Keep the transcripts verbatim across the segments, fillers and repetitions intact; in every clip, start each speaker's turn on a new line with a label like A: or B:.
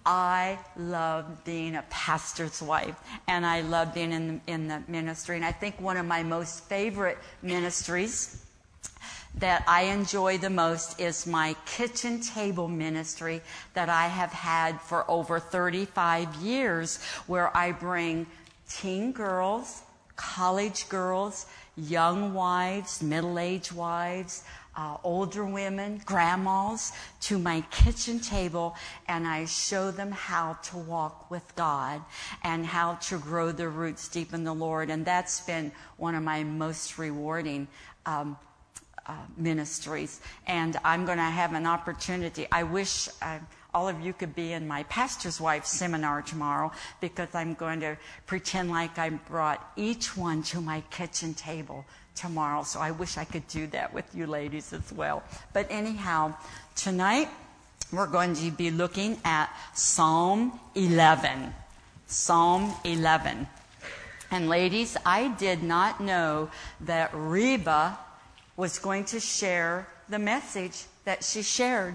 A: I love being a pastor's wife, and I love being in the, in the ministry. And I think one of my most favorite ministries that I enjoy the most is my kitchen table ministry that I have had for over thirty-five years, where I bring teen girls, college girls, young wives, middle-aged wives, uh, older women, grandmas, to my kitchen table, and I show them how to walk with God and how to grow their roots deep in the Lord. And that's been one of my most rewarding um, uh, ministries. And I'm going to have an opportunity. I wish uh, all of you could be in my pastor's wife seminar tomorrow, because I'm going to pretend like I brought each one to my kitchen table tomorrow. So I wish I could do that with you ladies as well. But anyhow, tonight we're going to be looking at Psalm eleven. Psalm eleven. And ladies, I did not know that Reba was going to share the message that she shared.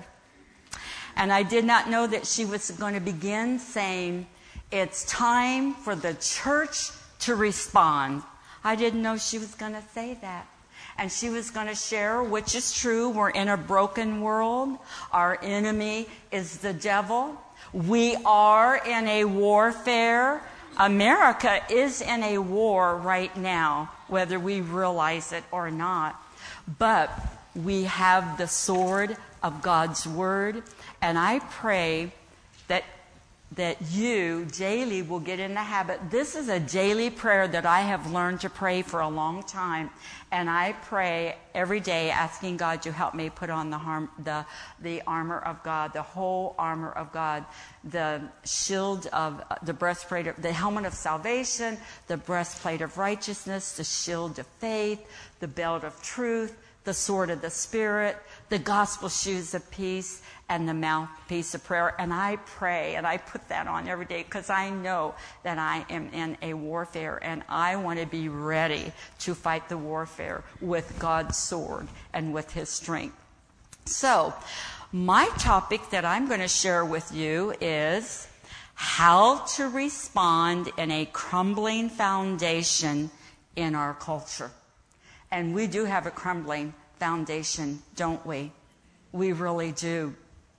A: And I did not know that she was going to begin saying, it's time for the church to respond. I didn't know she was going to say that. And she was going to share, which is true, we're in a broken world. Our enemy is the devil. We are in a warfare. America is in a war right now, whether we realize it or not. But we have the sword of God's word. And I pray that that you daily will get in the habit. This is a daily prayer that I have learned to pray for a long time. And I pray every day asking God to help me put on the, harm, the, the armor of God, the whole armor of God, the shield of, the breastplate, of, the helmet of salvation, the breastplate of righteousness, the shield of faith, the belt of truth, the sword of the Spirit, the gospel shoes of peace, and the mouthpiece of prayer. And I pray, and I put that on every day, because I know that I am in a warfare, and I want to be ready to fight the warfare with God's sword and with His strength. So, my topic that I'm going to share with you is how to respond in a crumbling foundation in our culture. And we do have a crumbling foundation, don't we? We really do.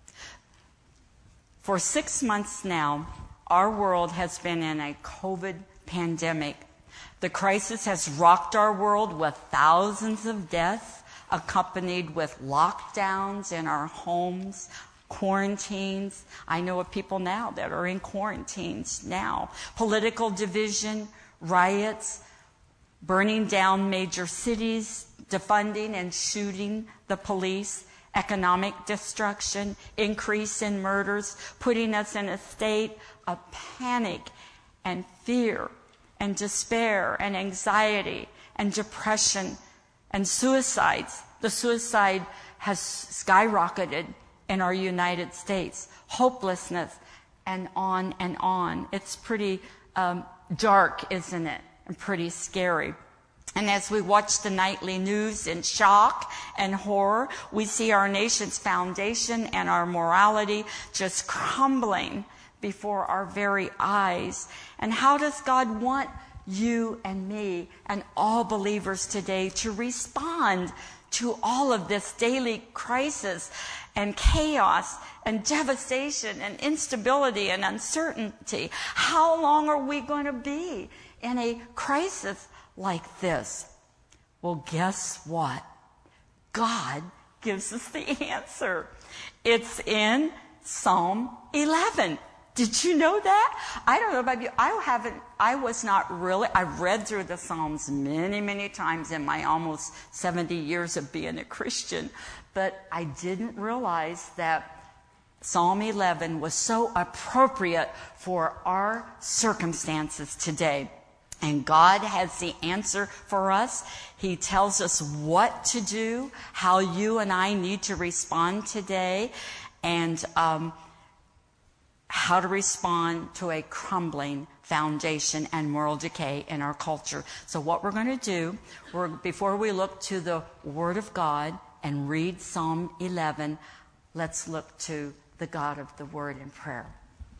A: For six months now, our world has been in a COVID pandemic. The crisis has rocked our world with thousands of deaths, accompanied with lockdowns in our homes, quarantines. I know of people now that are in quarantines now. Political division, riots, burning down major cities, defunding and shooting the police, economic destruction, increase in murders, putting us in a state of panic and fear and despair and anxiety and depression and suicides. The suicide has skyrocketed in our United States. Hopelessness, and on and on. It's pretty um, dark, isn't it? And pretty scary. And as we watch the nightly news in shock and horror, we see our nation's foundation and our morality just crumbling before our very eyes. And how does God want you and me and all believers today to respond to all of this daily crisis and chaos and devastation and instability and uncertainty? How long are we going to be in a crisis like this? Well, guess what? God gives us the answer. It's in Psalm eleven. Did you know that? I don't know about you. I haven't, I was not really, I've read through the Psalms many, many times in my almost seventy years of being a Christian, but I didn't realize that Psalm eleven was so appropriate for our circumstances today. And God has the answer for us. He tells us what to do, how you and I need to respond today, and um, how to respond to a crumbling foundation and moral decay in our culture. So what we're going to do, we're, before we look to the Word of God and read Psalm eleven, let's look to the God of the Word in prayer.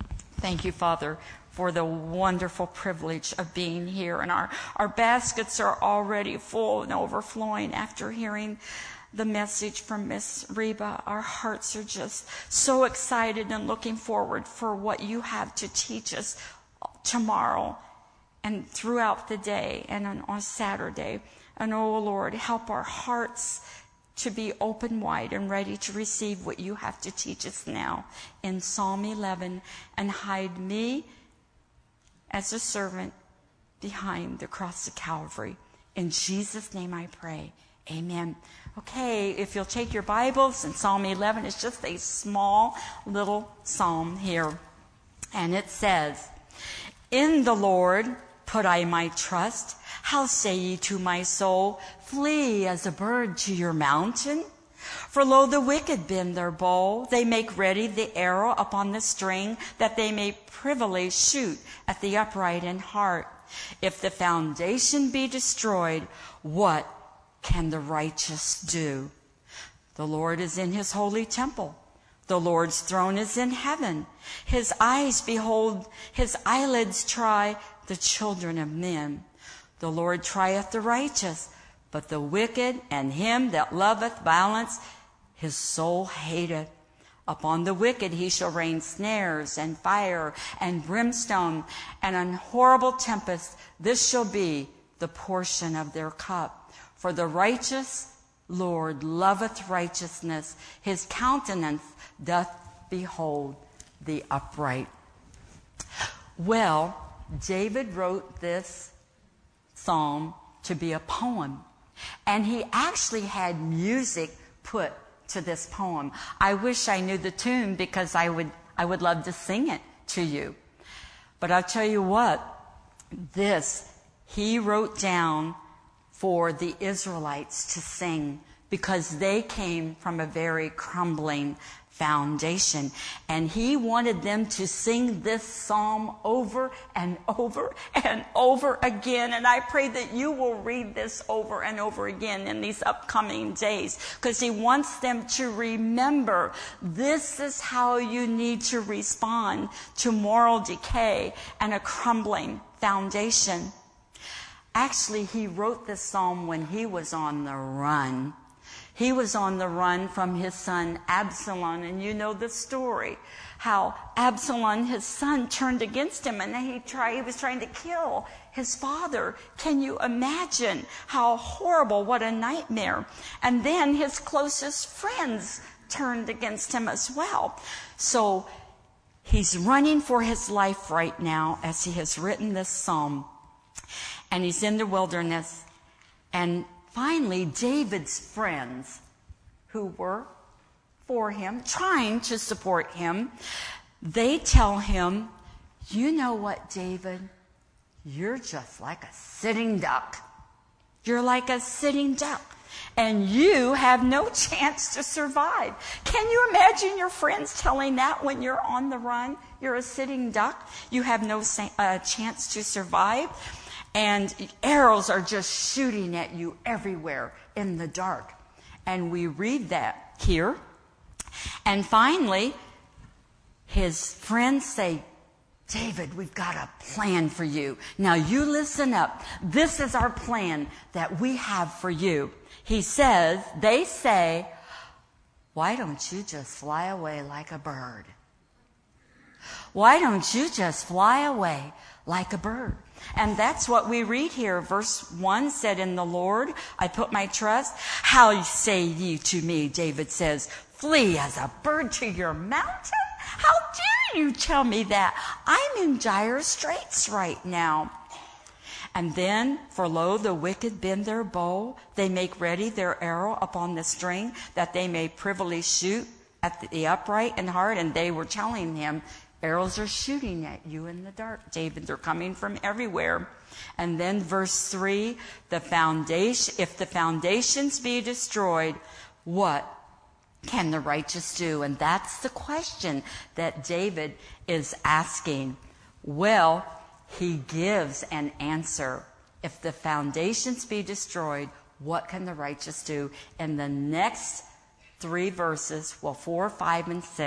A: Thank you, Father, for the wonderful privilege of being here. And our, our baskets are already full and overflowing after hearing the message from Miss Reba. Our hearts are just so excited and looking forward for what you have to teach us tomorrow and throughout the day and on, on Saturday. And oh Lord, help our hearts to be open wide and ready to receive what you have to teach us now in Psalm eleven. And hide me as a servant behind the cross of Calvary. In Jesus' name I pray. Amen. Okay, if you'll take your Bibles, and Psalm eleven is just a small little psalm here. And it says, "In the Lord put I my trust. How say ye to my soul, flee as a bird to your mountain? For lo, the wicked bend their bow. They make ready the arrow upon the string, that they may privily shoot at the upright in heart. If the foundation be destroyed, what can the righteous do? The Lord is in his holy temple. The Lord's throne is in heaven. His eyes behold, his eyelids try the children of men. The Lord trieth the righteous, but the wicked and him that loveth violence, his soul hateth. Upon the wicked he shall rain snares and fire and brimstone and an horrible tempest. This shall be the portion of their cup. For the righteous Lord loveth righteousness. His countenance doth behold the upright." Well, David wrote this psalm to be a poem. And he actually had music put to this poem. I wish I knew the tune, because I would I would love to sing it to you. But I'll tell you what, this he wrote down for the Israelites to sing, because they came from a very crumbling foundation. And he wanted them to sing this psalm over and over and over again. And I pray that you will read this over and over again in these upcoming days, because he wants them to remember this is how you need to respond to moral decay and a crumbling foundation. Actually, he wrote this psalm when he was on the run. He was on the run from his son Absalom, and you know the story, how Absalom, his son, turned against him, and he tried, he was trying to kill his father. Can you imagine how horrible, what a nightmare? And then his closest friends turned against him as well. So he's running for his life right now as he has written this psalm, and he's in the wilderness. And finally, David's friends, who were for him, trying to support him, they tell him, "You know what, David? You're just like a sitting duck. You're like a sitting duck, and you have no chance to survive." Can you imagine your friends telling that when you're on the run? You're a sitting duck. You have no uh, chance to survive. And arrows are just shooting at you everywhere in the dark. And we read that here. And finally, his friends say, "David, we've got a plan for you. Now you listen up. This is our plan that we have for you." He says, they say, "Why don't you just fly away like a bird? Why don't you just fly away like a bird?" And that's what we read here. Verse one said, "In the Lord I put my trust. How say ye to me," David says, "flee as a bird to your mountain? How dare you tell me that? I'm in dire straits right now." And then, "For lo, the wicked bend their bow. They make ready their arrow upon the string, that they may privily shoot at the upright in heart." And they were telling him, arrows are shooting at you in the dark, David. They're coming from everywhere. And then verse three, the foundation, if the foundations be destroyed, what can the righteous do? And that's the question that David is asking. Well, he gives an answer. If the foundations be destroyed, what can the righteous do? In the next three verses, well, four, five, and six,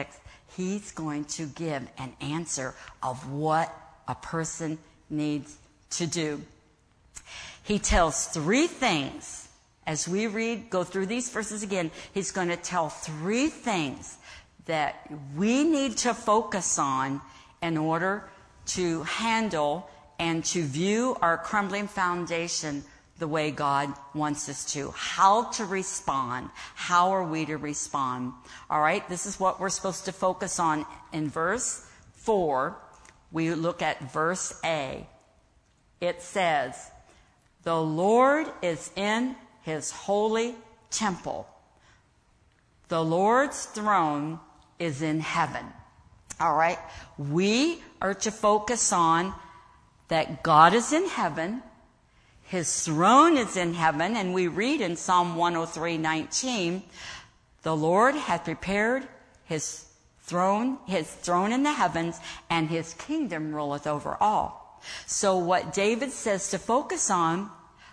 A: He's going to give an answer of what a person needs to do. He tells three things. As we read, go through these verses again, he's going to tell three things that we need to focus on in order to handle and to view our crumbling foundation the way God wants us to. How to respond. How are we to respond? All right, this is what we're supposed to focus on. In verse four, we look at verse A. It says, "The Lord is in his holy temple. The Lord's throne is in heaven." All right, we are to focus on that God is in heaven. His throne is in heaven, and we read in Psalm one oh three nineteen, "The Lord hath prepared his throne, his throne in the heavens, and his kingdom ruleth over all." So what David says to focus on,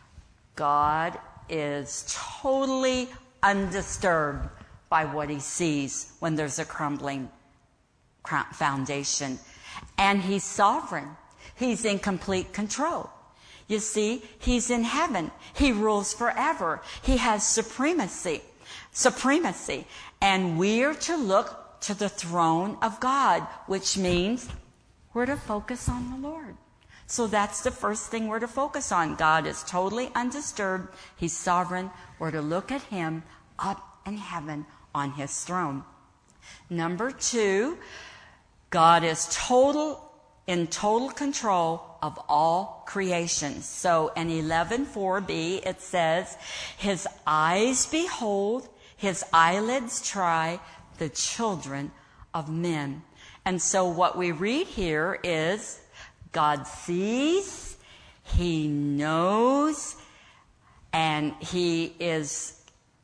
A: God is totally undisturbed by what he sees when there's a crumbling foundation. And he's sovereign. He's in complete control. You see, he's in heaven. He rules forever. He has supremacy. Supremacy. And we are to look to the throne of God, which means we're to focus on the Lord. So that's the first thing we're to focus on. God is totally undisturbed. He's sovereign. We're to look at him up in heaven on his throne. Number two, God is total in total control of all creation. So in eleven four b it says, "His eyes behold, his eyelids try the children of men." And so what we read here is God sees, he knows, and he is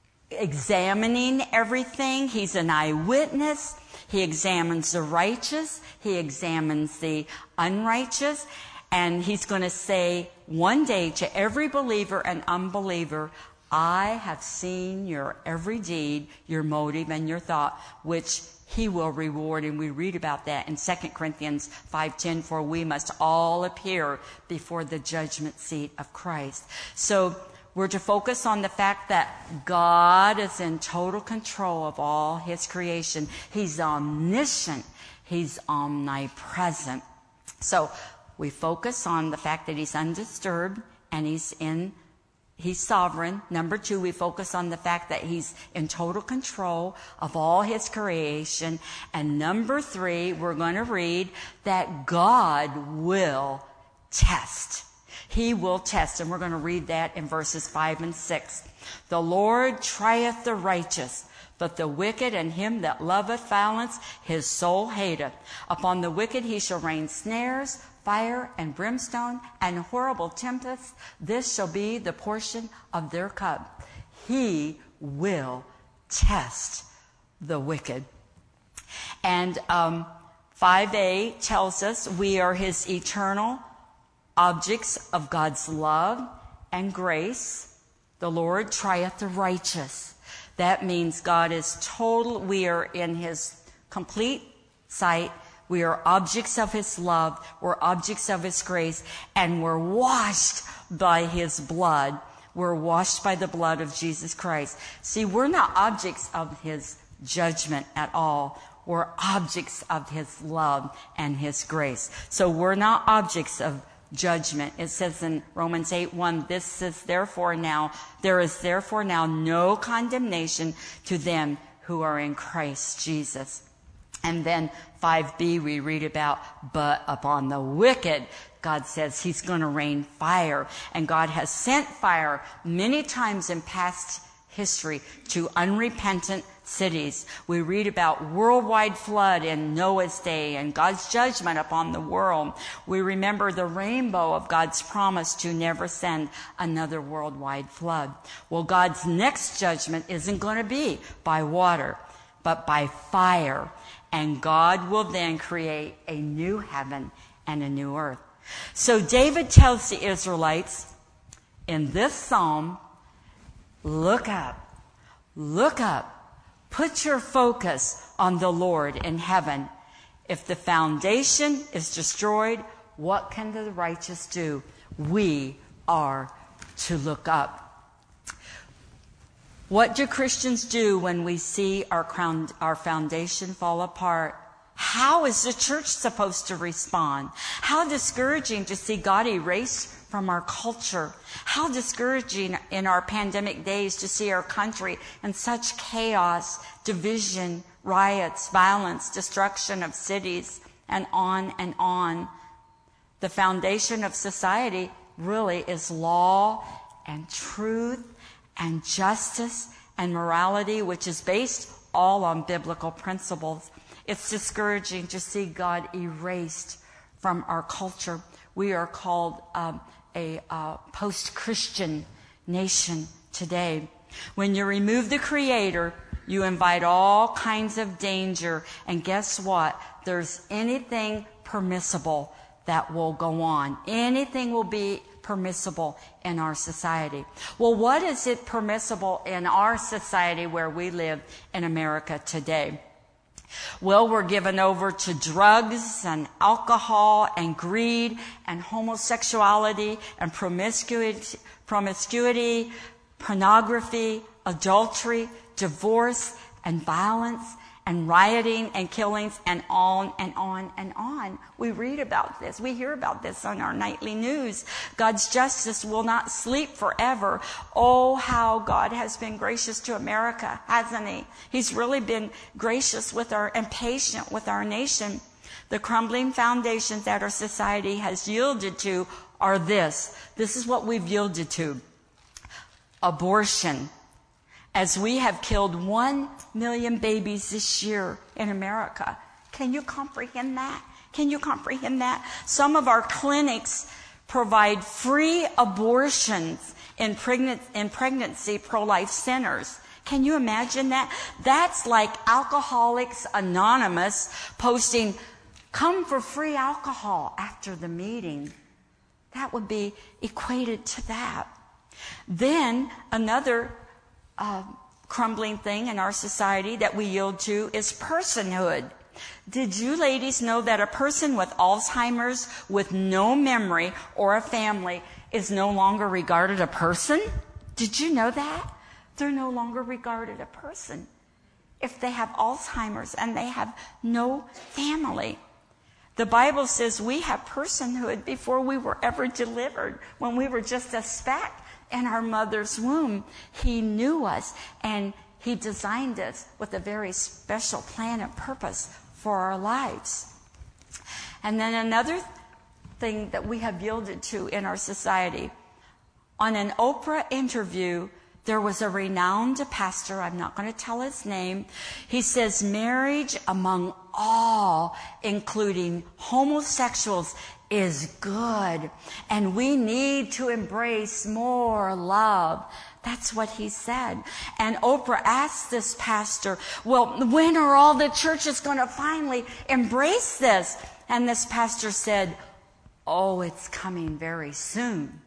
A: examining everything. He's an eyewitness. He examines the righteous. He examines the unrighteous. And he's going to say one day to every believer and unbeliever, "I have seen your every deed, your motive, and your thought," which he will reward. And we read about that in Second Corinthians five ten, "For we must all appear before the judgment seat of Christ." So we're to focus on the fact that God is in total control of all his creation. He's omniscient. He's omnipresent. So we focus on the fact that he's undisturbed and he's in, he's sovereign. Number two, we focus on the fact that he's in total control of all his creation. And number three, we're going to read that God will test. He will test, and we're going to read that in verses five and six. "The Lord trieth the righteous, but the wicked and him that loveth violence his soul hateth. Upon the wicked he shall rain snares, fire and brimstone, and horrible tempests. This shall be the portion of their cup. He will test the wicked." And um, five a tells us we are his eternal objects of God's love and grace. "The Lord trieth the righteous." That means God is total. We are in his complete sight. We are objects of his love. We're objects of his grace. And we're washed by his blood. We're washed by the blood of Jesus Christ. See, we're not objects of his judgment at all. We're objects of his love and his grace. So we're not objects of judgment. It says in Romans eight one, "This is therefore now, there is therefore now no condemnation to them who are in Christ Jesus." And then five b we read about, "But upon the wicked," God says he's going to rain fire. And God has sent fire many times in past history to unrepentant cities. We read about worldwide flood in Noah's day and God's judgment upon the world. We remember the rainbow of God's promise to never send another worldwide flood. Well, God's next judgment isn't going to be by water, but by fire. And God will then create a new heaven and a new earth. So David tells the Israelites in this psalm, "Look up, look up, Put your focus on the Lord in heaven. If the foundation is destroyed, what can the righteous do? We are to look up. What do Christians do when we see our crown, our foundation fall apart? How is the church supposed to respond? How discouraging to see God erased from our culture. How discouraging in our pandemic days to see our country in such chaos, division, riots, violence, destruction of cities, and on and on. The foundation of society really is law and truth and justice and morality, which is based all on biblical principles. It's discouraging to see God erased from our culture. We are called um, a uh, post-Christian nation today. When you remove the Creator, you invite all kinds of danger. And guess what? There's anything permissible that will go on. Anything will be permissible in our society. Well, what is it permissible in our society where we live in America today? Well, we're given over to drugs and alcohol and greed and homosexuality and promiscuity, promiscuity, pornography, adultery, divorce and violence and rioting and killings and on and on and on. We read about this. We hear about this on our nightly news. God's justice will not sleep forever. Oh, how God has been gracious to America, hasn't he? He's really been gracious with our and patient with our nation. The crumbling foundations that our society has yielded to are this. This is what we've yielded to. Abortion. As we have killed one million babies this year in America. Can you comprehend that? Can you comprehend that? Some of our clinics provide free abortions in, pregnant, in pregnancy pro-life centers. Can you imagine that? That's like Alcoholics Anonymous posting, "Come for free alcohol" after the meeting. That would be equated to that. Then another Uh, crumbling thing in our society that we yield to is personhood. Did you ladies know that a person with Alzheimer's with no memory or a family is no longer regarded a person? Did you know that? They're no longer regarded a person if they have Alzheimer's and they have no family. The Bible says we have personhood before we were ever delivered, when we were just a speck in our mother's womb. He knew us and he designed us with a very special plan and purpose for our lives. And then another thing that we have yielded to in our society. On an Oprah interview, there was a renowned pastor, I'm not going to tell his name. He says marriage among all, including homosexuals, is good, and we need to embrace more love. That's what he said. And Oprah asked this pastor, well, when are all the churches going to finally embrace this? And this pastor said, oh, it's coming very soon.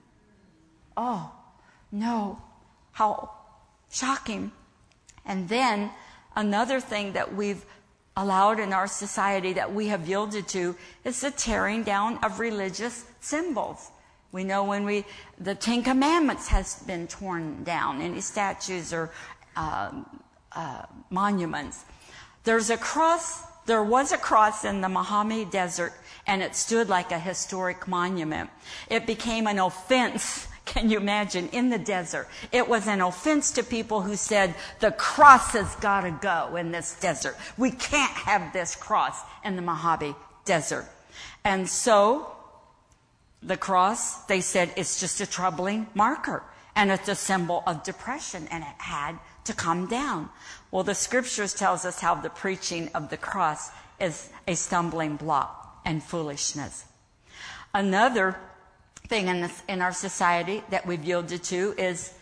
A: Oh, no. How shocking. And then another thing that we've allowed in our society that we have yielded to is the tearing down of religious symbols. We know when we, the Ten Commandments has been torn down, any statues or uh, uh, monuments. There's a cross, there was a cross in the Mojave Desert, and it stood like a historic monument. It became an offense. Can you imagine? In the desert. It was an offense to people who said, the cross has got to go in this desert. We can't have this cross in the Mojave Desert. And so, the cross, they said, it's just a troubling marker. And it's a symbol of depression, and it had to come down. Well, the scriptures tells us how the preaching of the cross is a stumbling block and foolishness. Another thing in, this, in our society that we've yielded to is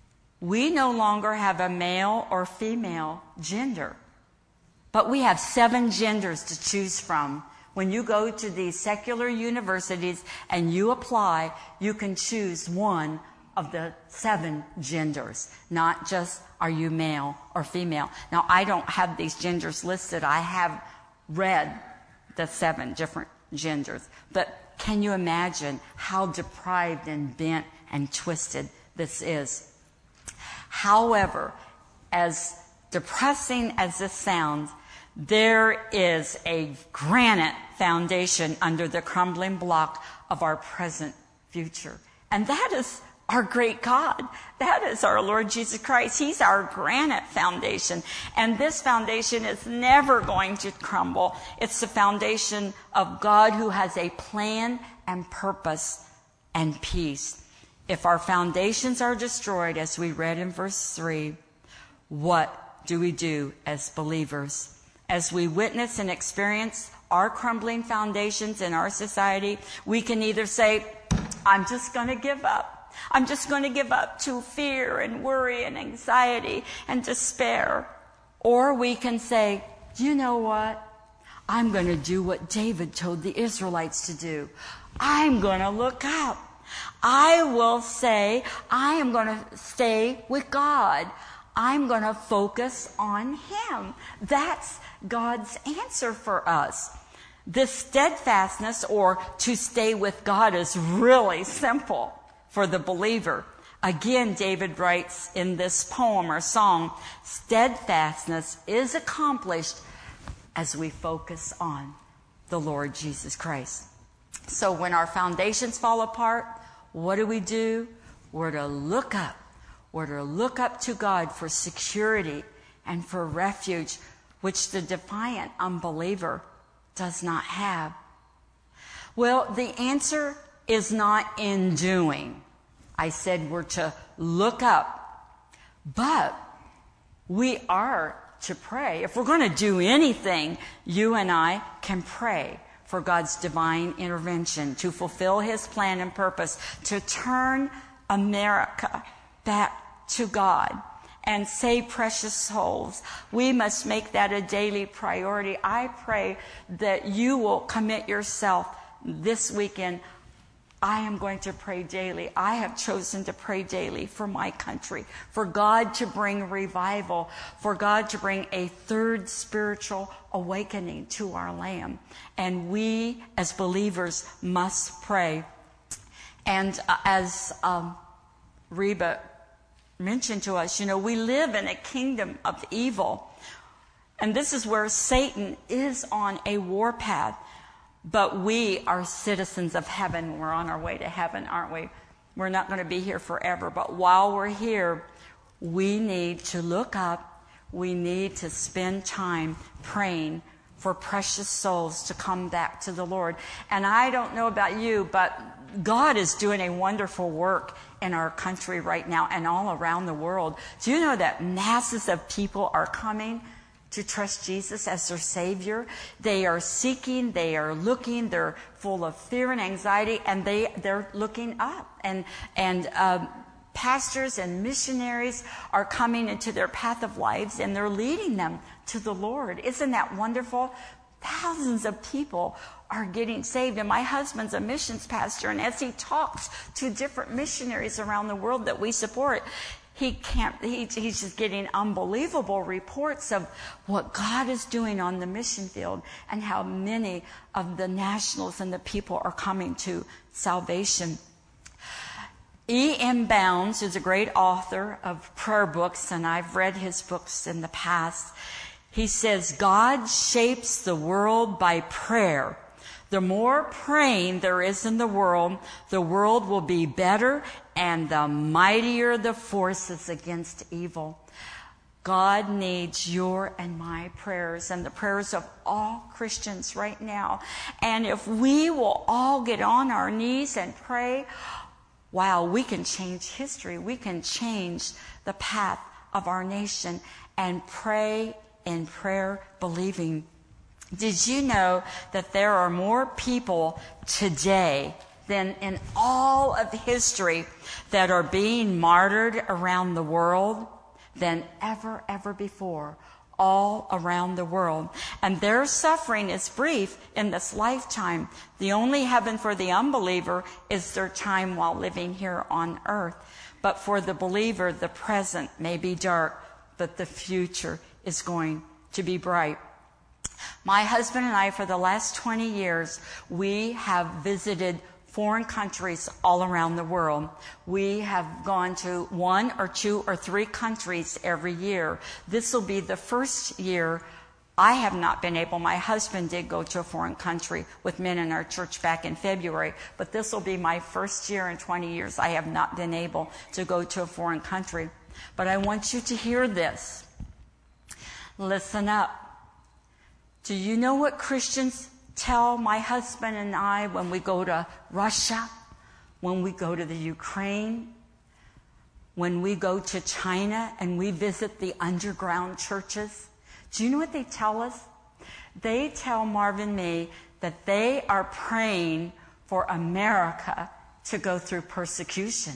A: we no longer have a male or female gender, but we have seven genders to choose from. When you go to these secular universities and you apply, you can choose one of the seven genders, not just are you male or female. Now, I don't have these genders listed. I have read the seven different genders. But can you imagine how deprived and bent and twisted this is? However, as depressing as this sounds, there is a granite foundation under the crumbling block of our present future. And that is our great God. That is our Lord Jesus Christ. He's our granite foundation. And this foundation is never going to crumble. It's the foundation of God who has a plan and purpose and peace. If our foundations are destroyed, as we read in verse three, what do we do as believers? As we witness and experience our crumbling foundations in our society, we can either say, I'm just going to give up. I'm just going to give up to fear and worry and anxiety and despair. Or we can say, you know what? I'm going to do what David told the Israelites to do. I'm going to look up. I will say, I am going to stay with God. I'm going to focus on Him. That's God's answer for us. This steadfastness, or to stay with God, is really simple for the believer. Again, David writes in this poem or song, steadfastness is accomplished as we focus on the Lord Jesus Christ. So when our foundations fall apart, what do we do? We're to look up. We're to look up to God for security and for refuge, which the defiant unbeliever does not have. Well, the answer is not in doing. I said we're to look up, but we are to pray. If we're going to do anything, you and I can pray for God's divine intervention to fulfill His plan and purpose, to turn America back to God and save precious souls. We must make that a daily priority. I pray that you will commit yourself this weekend. I am going to pray daily. I have chosen to pray daily for my country, for God to bring revival, for God to bring a third spiritual awakening to our land. And we, as believers, must pray. And uh, as um, Reba mentioned to us, you know, we live in a kingdom of evil. And this is where Satan is on a warpath. But we are citizens of heaven. We're on our way to heaven, aren't we? We're not going to be here forever. But while we're here, we need to look up. We need to spend time praying for precious souls to come back to the Lord. And I don't know about you, but God is doing a wonderful work in our country right now and all around the world. Do you know that masses of people are coming to trust Jesus as their Savior? They are seeking, they are looking, they're full of fear and anxiety, and they, they're looking up. And, and um, pastors and missionaries are coming into their path of lives, and they're leading them to the Lord. Isn't that wonderful? Thousands of people are getting saved. And my husband's a missions pastor, and as he talks to different missionaries around the world that we support, He can't, he, he's just getting unbelievable reports of what God is doing on the mission field and how many of the nationals and the people are coming to salvation. E M Bounds is a great author of prayer books, and I've read his books in the past. He says, God shapes the world by prayer. The more praying there is in the world, the world will be better, and the mightier the forces against evil. God needs your and my prayers and the prayers of all Christians right now. And if we will all get on our knees and pray, wow, we can change history. We can change the path of our nation and pray in prayer believing. Did you know that there are more people today than in all of history that are being martyred around the world than ever, ever before? all around the world. And their suffering is brief in this lifetime. The only heaven for the unbeliever is their time while living here on earth. But for the believer, the present may be dark, but the future is going to be bright. My husband and I, for the last twenty years, we have visited foreign countries all around the world. We have gone to one or two or three countries every year. This will be the first year I have not been able. My husband did go to a foreign country with men in our church back in February, but this will be my first year in twenty years I have not been able to go to a foreign country. But I want you to hear this. Listen up. Do you know what Christians tell my husband and I when we go to Russia, when we go to the Ukraine, when we go to China and we visit the underground churches? Do you know what they tell us? They tell Marvin and me that they are praying for America to go through persecution.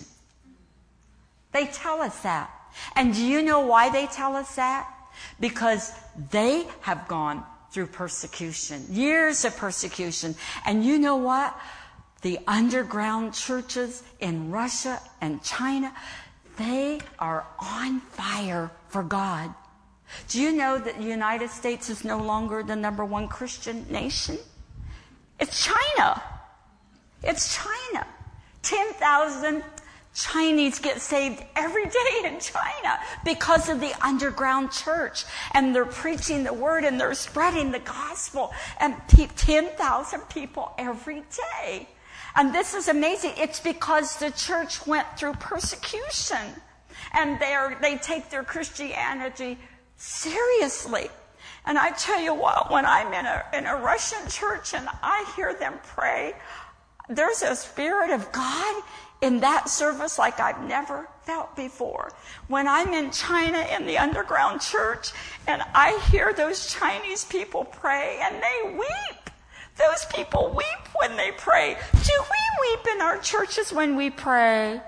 A: They tell us that. And do you know why they tell us that? Because they have gone through persecution, years of persecution. And you know what? The underground churches in Russia and China, they are on fire for God. Do you know that the United States is no longer the number one Christian nation? It's China. It's China. ten thousand Chinese get saved every day in China because of the underground church. And they're preaching the word and they're spreading the gospel. And ten thousand people every day. And this is amazing. It's because the church went through persecution. And they're, they take their Christianity seriously. And I tell you what, when I'm in a, in a Russian church and I hear them pray, there's a spirit of God in that service like I've never felt before. When I'm in China in the underground church and I hear those Chinese people pray and they weep. Those people weep when they pray. Do we weep in our churches when we pray?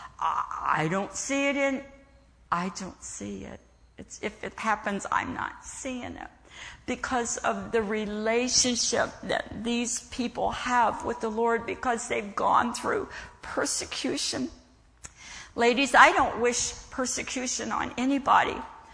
A: I don't see it in, I don't see it. It's, if it happens, I'm not seeing it. Because of the relationship that these people have with the Lord, because they've gone through persecution. Ladies, I don't wish persecution on anybody.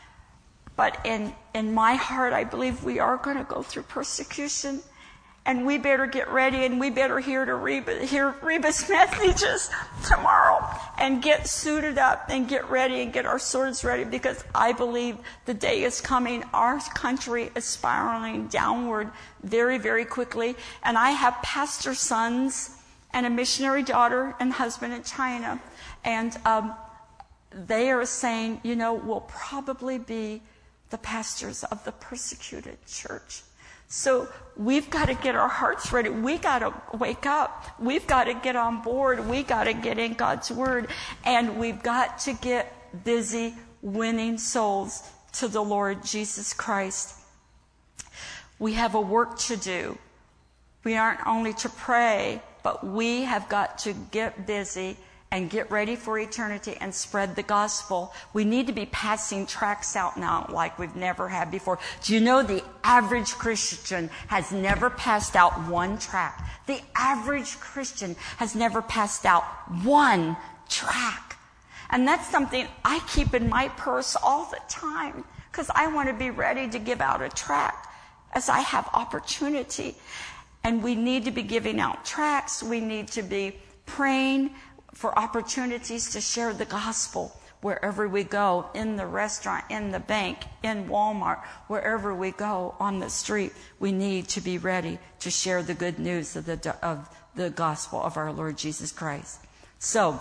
A: But in, in my heart, I believe we are going to go through persecution. And we better get ready and we better hear to Reba, hear Reba's messages tomorrow and get suited up and get ready and get our swords ready, because I believe the day is coming. Our country is spiraling downward very, very quickly. And I have pastor sons and a missionary daughter and husband in China. And um, they are saying, you know, we'll probably be the pastors of the persecuted church. So we've got to get our hearts ready. We got to wake up. We've got to get on board. We got to get in God's Word. And we've got to get busy winning souls to the Lord Jesus Christ. We have a work to do. We aren't only to pray, but we have got to get busy and get ready for eternity and spread the gospel. We need to be passing tracts out now like we've never had before. Do you know the average Christian has never passed out one tract? The average Christian has never passed out one tract. And that's something I keep in my purse all the time, because I want to be ready to give out a tract as I have opportunity. And we need to be giving out tracts. We need to be praying for opportunities to share the gospel wherever we go, in the restaurant, in the bank, in Walmart, wherever we go on the street. We need to be ready to share the good news of the, of the gospel of our Lord Jesus Christ. So,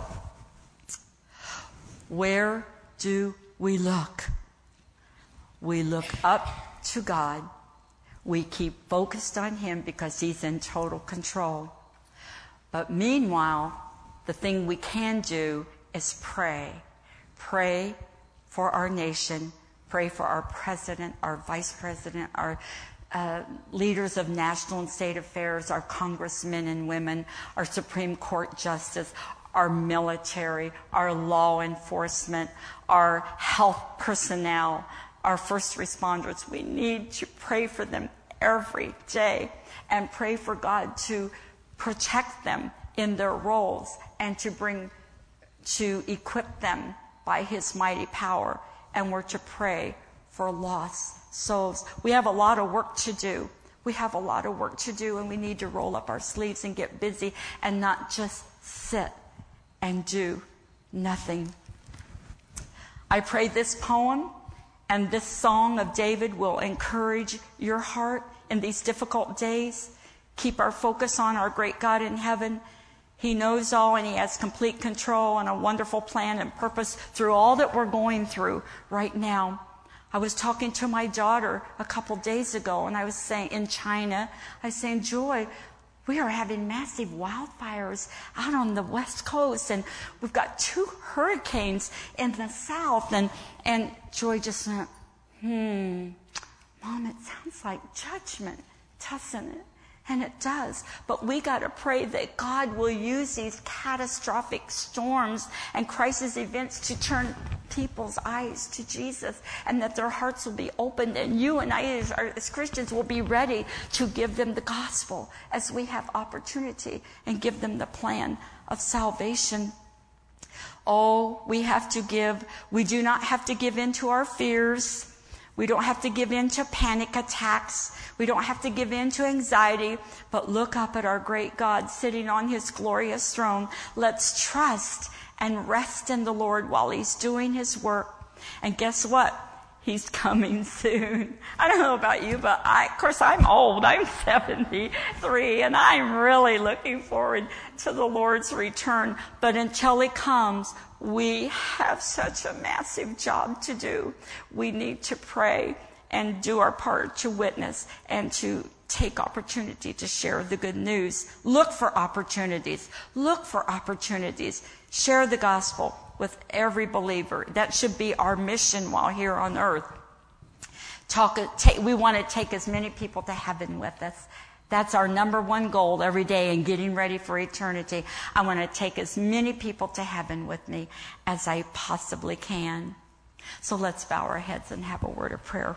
A: where do we look? We look up to God. We keep focused on Him because He's in total control. But meanwhile, the thing we can do is pray. Pray for our nation. Pray for our president, our vice president, our uh, leaders of national and state affairs, our congressmen and women, our Supreme Court justice, our military, our law enforcement, our health personnel, our first responders. We need to pray for them every day and pray for God to protect them in their roles and to bring, to equip them by his mighty power. And we're to pray for lost souls. We have a lot of work to do. We have a lot of work to do, and we need to roll up our sleeves and get busy and not just sit and do nothing. I pray this poem and this song of David will encourage your heart in these difficult days. Keep our focus on our great God in heaven. He knows all, and he has complete control and a wonderful plan and purpose through all that we're going through right now. I was talking to my daughter a couple days ago, and I was saying, in China, I was saying, Joy, we are having massive wildfires out on the west coast, and we've got two hurricanes in the south. And, and Joy just went, hmm, Mom, it sounds like judgment, doesn't it? And it does. But we got to pray that God will use these catastrophic storms and crisis events to turn people's eyes to Jesus, and that their hearts will be opened, and you and I as, as Christians will be ready to give them the gospel as we have opportunity and give them the plan of salvation. Oh, we have to give. We do not have to give in to our fears. We don't have to give in to panic attacks. We don't have to give in to anxiety, but look up at our great God sitting on his glorious throne. Let's trust and rest in the Lord while he's doing his work. And guess what? He's coming soon. I don't know about you, but I, of course, I'm old. I'm seventy-three, and I'm really looking forward to the Lord's return. But until he comes, we have such a massive job to do. We need to pray and do our part to witness and to take opportunity to share the good news. Look for opportunities. Look for opportunities. Share the gospel with every believer. That should be our mission while here on earth. Talk, take, we want to take as many people to heaven with us. That's our number one goal every day in getting ready for eternity. I want to take as many people to heaven with me as I possibly can. So let's bow our heads and have a word of prayer.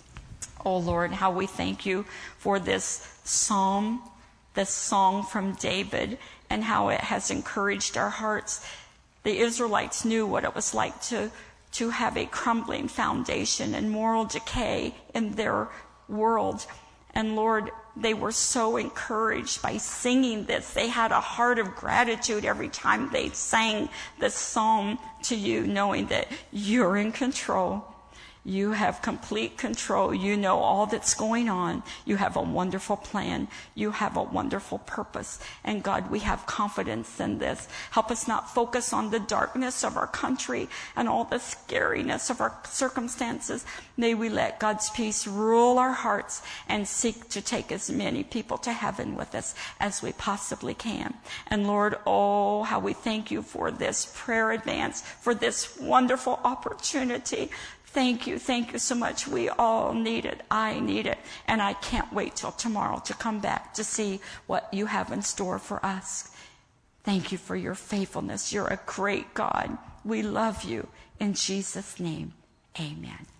A: Oh Lord, how we thank you for this psalm, this song from David, and how it has encouraged our hearts. The Israelites knew what it was like to, to have a crumbling foundation and moral decay in their world. And Lord, they were so encouraged by singing this. They had a heart of gratitude every time they sang this psalm to you, knowing that you're in control. You have complete control. You know all that's going on. You have a wonderful plan. You have a wonderful purpose. And God, we have confidence in this. Help us not focus on the darkness of our country and all the scariness of our circumstances. May we let God's peace rule our hearts and seek to take as many people to heaven with us as we possibly can. And Lord, oh, how we thank you for this prayer advance, for this wonderful opportunity. Thank you. Thank you so much. We all need it. I need it. And I can't wait till tomorrow to come back to see what you have in store for us. Thank you for your faithfulness. You're a great God. We love you. In Jesus' name, amen.